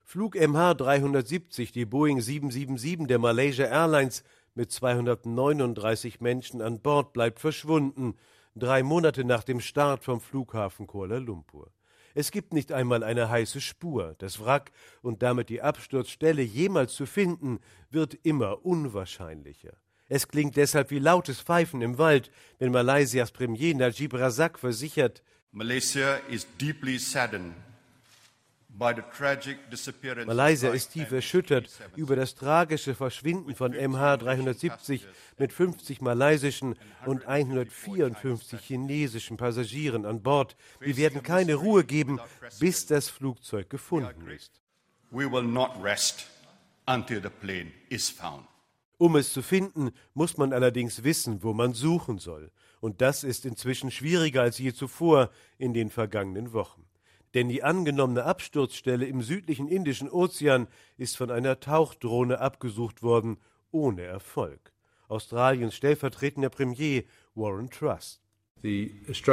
Flug MH370, die Boeing 777 der Malaysia Airlines mit 239 Menschen an Bord, bleibt verschwunden, 3 Monate nach dem Start vom Flughafen Kuala Lumpur. Es gibt nicht einmal eine heiße Spur. Das Wrack und damit die Absturzstelle jemals zu finden, wird immer unwahrscheinlicher. Es klingt deshalb wie lautes Pfeifen im Wald, wenn Malaysias Premier Najib Razak versichert, Malaysia is deeply saddened. Malaysia ist tief erschüttert über das tragische Verschwinden von MH370 mit 50 malaysischen und 154 chinesischen Passagieren an Bord. Wir werden keine Ruhe geben, bis das Flugzeug gefunden ist. Um es zu finden, muss man allerdings wissen, wo man suchen soll. Und das ist inzwischen schwieriger als je zuvor in den vergangenen Wochen. Denn die angenommene Absturzstelle im südlichen Indischen Ozean ist von einer Tauchdrohne abgesucht worden, ohne Erfolg. Australiens stellvertretender Premier Warren Truss. Die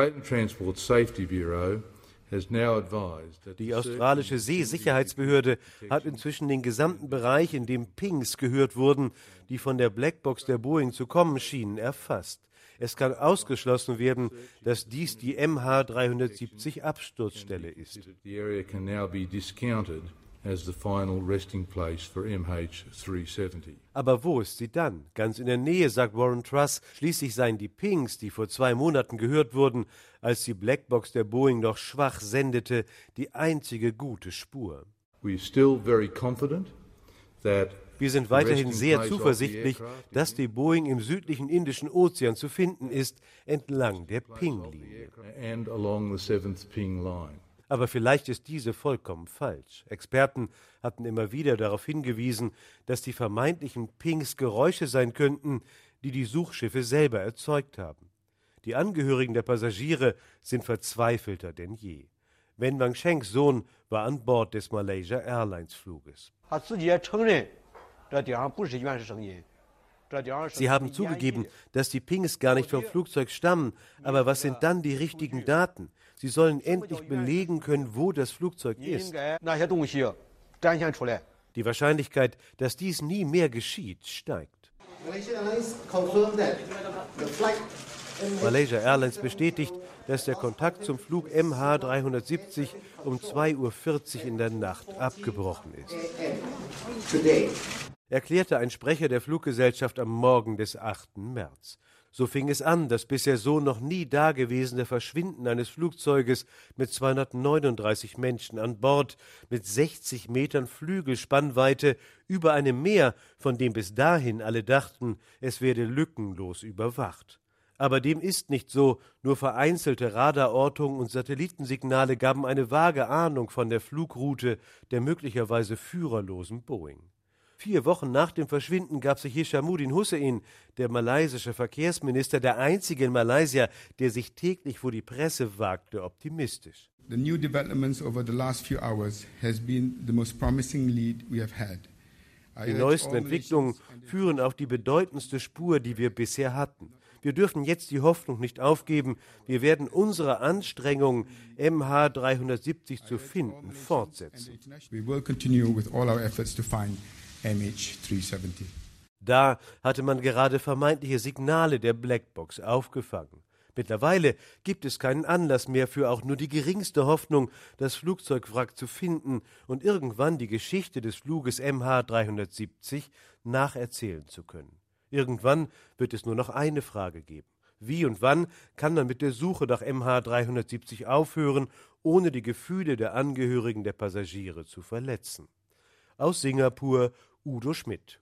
australische Seesicherheitsbehörde hat inzwischen den gesamten Bereich, in dem Pings gehört wurden, die von der Blackbox der Boeing zu kommen schienen, erfasst. Es kann ausgeschlossen werden, dass dies die MH370 Absturzstelle ist. Aber wo ist sie dann? Ganz in der Nähe, sagt Warren Truss. Schließlich seien die Pings, die vor 2 Monaten gehört wurden, als die Blackbox der Boeing noch schwach sendete, die einzige gute Spur. Wir sind weiterhin sehr zuversichtlich, dass die Boeing im südlichen Indischen Ozean zu finden ist, entlang der Ping-Linie. Aber vielleicht ist diese vollkommen falsch. Experten hatten immer wieder darauf hingewiesen, dass die vermeintlichen Pings Geräusche sein könnten, die die Suchschiffe selber erzeugt haben. Die Angehörigen der Passagiere sind verzweifelter denn je. Wen Wangchengs Sohn war an Bord des Malaysia Airlines Fluges. Sie haben zugegeben, dass die Pings gar nicht vom Flugzeug stammen, aber was sind dann die richtigen Daten? Sie sollen endlich belegen können, wo das Flugzeug ist. Die Wahrscheinlichkeit, dass dies nie mehr geschieht, steigt. Malaysia Airlines bestätigt, dass der Kontakt zum Flug MH370 um 2:40 Uhr in der Nacht abgebrochen ist. Erklärte ein Sprecher der Fluggesellschaft am Morgen des 8. März. So fing es an, das bisher so noch nie dagewesene Verschwinden eines Flugzeuges mit 239 Menschen an Bord, mit 60 Metern Flügelspannweite über einem Meer, von dem bis dahin alle dachten, es werde lückenlos überwacht. Aber dem ist nicht so, nur vereinzelte Radarortungen und Satellitensignale gaben eine vage Ahnung von der Flugroute der möglicherweise führerlosen Boeing. 4 Wochen nach dem Verschwinden gab sich Hishammuddin Hussein, der malaysische Verkehrsminister, der einzige in Malaysia, der sich täglich vor die Presse wagte, optimistisch. The new developments over the last few hours has been the most promising lead we have had. Die neuesten Entwicklungen führen auf die bedeutendste Spur, die wir bisher hatten. Wir dürfen jetzt die Hoffnung nicht aufgeben. Wir werden unsere Anstrengungen, MH370 zu finden, fortsetzen. We will continue with all our efforts to find MH370. Da hatte man gerade vermeintliche Signale der Blackbox aufgefangen. Mittlerweile gibt es keinen Anlass mehr für auch nur die geringste Hoffnung, das Flugzeugwrack zu finden und irgendwann die Geschichte des Fluges MH370 nacherzählen zu können. Irgendwann wird es nur noch eine Frage geben. Wie und wann kann man mit der Suche nach MH370 aufhören, ohne die Gefühle der Angehörigen der Passagiere zu verletzen? Aus Singapur Udo Schmidt.